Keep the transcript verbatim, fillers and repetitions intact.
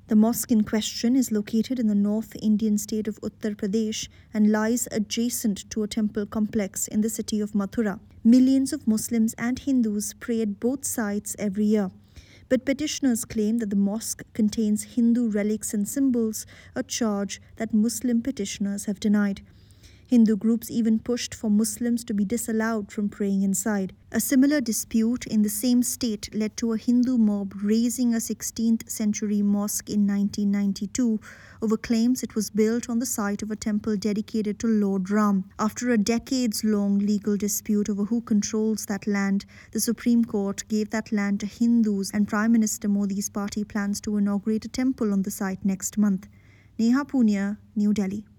The mosque in question is located in the North Indian state of Uttar Pradesh and lies adjacent to a temple complex in the city of Mathura. Millions of Muslims and Hindus pray at both sites every year. But petitioners claim that the mosque contains Hindu relics and symbols, a charge that Muslim petitioners have denied. Hindu groups even pushed for Muslims to be disallowed from praying inside. A similar dispute in the same state led to a Hindu mob razing a sixteenth century mosque in nineteen ninety-two over claims it was built on the site of a temple dedicated to Lord Ram. After a decades-long legal dispute over who controls that land, the Supreme Court gave that land to Hindus, and Prime Minister Modi's party plans to inaugurate a temple on the site next month. Neha Punia, New Delhi.